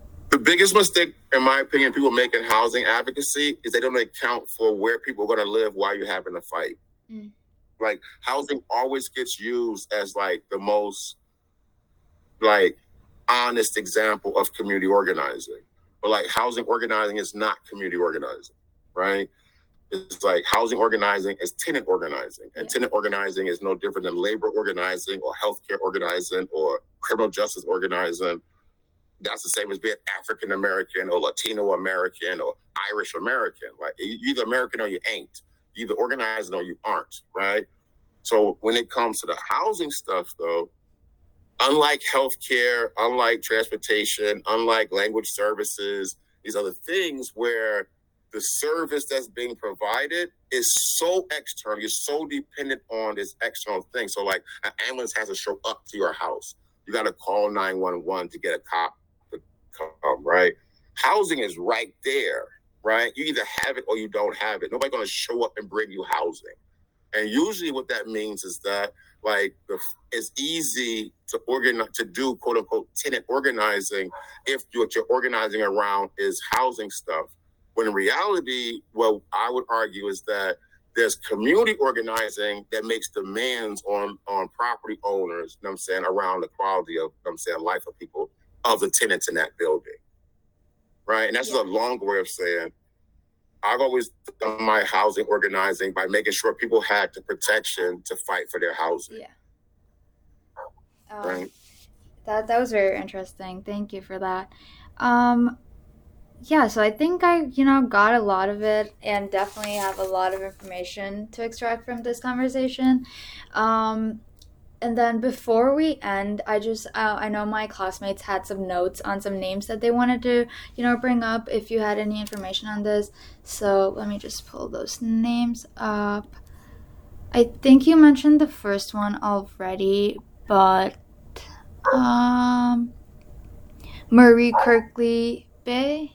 biggest mistake, in my opinion, people make in housing advocacy is they don't account for where people are going to live while you're having a fight. Mm. Like, housing always gets used as like the most like honest example of community organizing, but like housing organizing is not community organizing, right? It's like housing organizing is tenant organizing, and tenant organizing is no different than labor organizing or healthcare organizing or criminal justice organizing. That's the same as being African American or Latino American or Irish American. Like, you either American or you ain't. You either organizing or you aren't, right? So when it comes to the housing stuff, though, unlike healthcare, unlike transportation, unlike language services, these other things where the service that's being provided is so external, you're so dependent on this external thing. So like an ambulance has to show up to your house. You got to call 911 to get a cop to come, right? Housing is right there, right? You either have it or you don't have it. Nobody's going to show up and bring you housing. And usually what that means is that like it's easy to organize, to do quote unquote tenant organizing if what you're organizing around is housing stuff. When in reality, what I would argue is that there's community organizing that makes demands on property owners, you know what I'm saying, around the quality of, you know what I'm saying, life of people, of the tenants in that building. Right? And that's just a long way of saying I've always done my housing organizing by making sure people had the protection to fight for their housing. Yeah. Right? That was very interesting. Thank you for that. Yeah, so I think I, got a lot of it and definitely have a lot of information to extract from this conversation. And then before we end, I know my classmates had some notes on some names that they wanted to, bring up if you had any information on this. So let me just pull those names up. I think you mentioned the first one already, but Marie Kirkley Bay.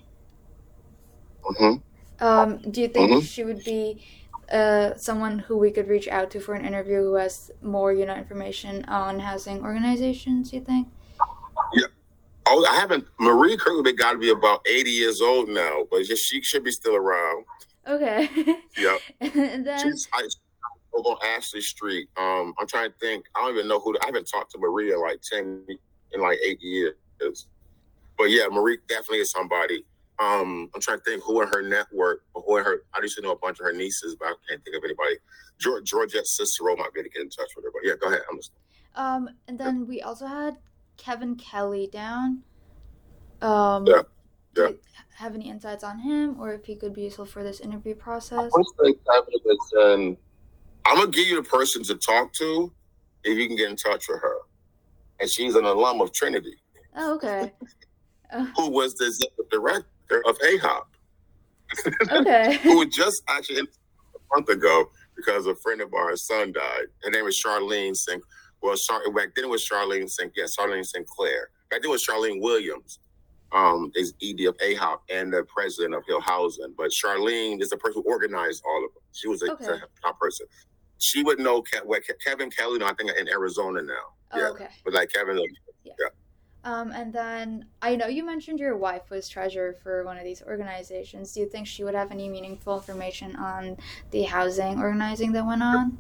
Mm-hmm. Do you think she would be someone who we could reach out to for an interview who has more, information on housing organizations, you think? Yeah. Oh, I haven't. Marie Kirkley got to be about 80 years old now, but she should be still around. Okay. Yeah. And then She's over on Ashley Street. I'm trying to think. I don't even know I haven't talked to Marie in like 8 years. But yeah, Marie definitely is somebody. I'm trying to think who in her network, or I used to know a bunch of her nieces, but I can't think of anybody. Georgette Cicero might be able to get in touch with her, but yeah, go ahead. I'm listening. And then we also had Kevin Kelly down. Yeah. Do you have any insights on him, or if he could be useful for this interview process? I'm gonna give you the person to talk to if you can get in touch with her, and she's an alum of Trinity. Oh, okay. Who was the executive director of AHOP. Okay. Who was just actually a month ago because a friend of ours' son died. Her name was Charlene Sinclair. Well, back then it was Charlene Sinclair. Charlene Sinclair. Back then it was Charlene Williams, is ED of AHOP and the president of Hill Housing. But Charlene is the person who organized all of them. She was a top person. She would know Kevin Kelly, I think, in Arizona now. Oh, yeah. Okay. But like Kevin, yeah. And then I know you mentioned your wife was treasurer for one of these organizations. Do you think she would have any meaningful information on the housing organizing that went on?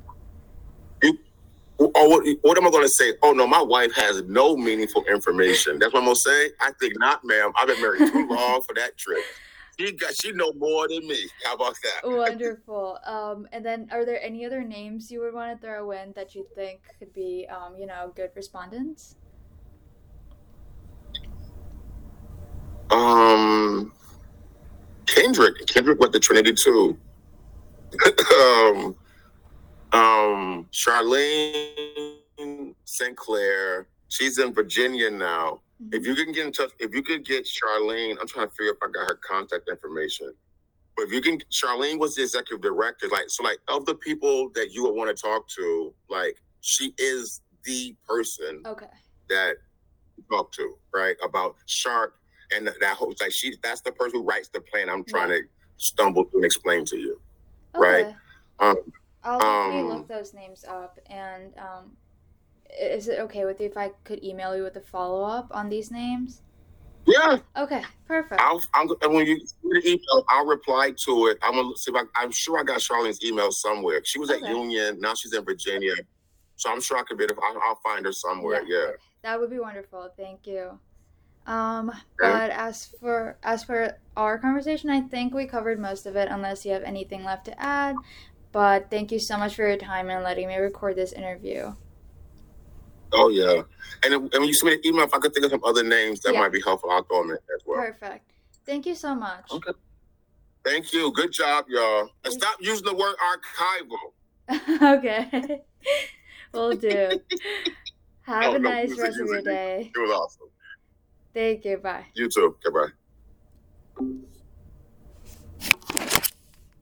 What am I going to say? Oh, no, my wife has no meaningful information. That's what I'm going to say? I think not, ma'am. I've been married too long for that trip. She know more than me. How about that? Wonderful. And then are there any other names you would want to throw in that you think could be, good respondents? Kendrick went to Trinity too. Charlene Sinclair, she's in Virginia now. Mm-hmm. If you can get in touch, if you could get Charlene, I'm trying to figure if I got her contact information. But if you can, Charlene was the executive director. Like of the people that you would want to talk to, like she is the person that you talk to, right? About Sharp. And that whole that's the person who writes the plan I'm trying to stumble through and explain to you. Right? I'll definitely look those names up, and is it okay with you if I could email you with a follow-up on these names? Yeah, Okay, perfect. and when you send the email, I'll reply to it. I'm gonna see if I'm sure I got Charlene's email somewhere. She was at Okay. Union, now she's in Virginia, so I'm sure I could I'll find her somewhere. Yeah. That would be wonderful. Thank you. Um, Okay. but as for our conversation, I think we covered most of it, unless you have anything left to add. But thank you so much for your time and letting me record this interview. Oh yeah, and when you submit an email, if I could think of some other names that might be helpful, I'll throw them in as well. Perfect. Thank you so much. Okay. Thank you. Good job, y'all. And stop using the word archival. Okay. Will do. Have a nice rest of your day. It was awesome. Thank you. Bye. You too. Goodbye.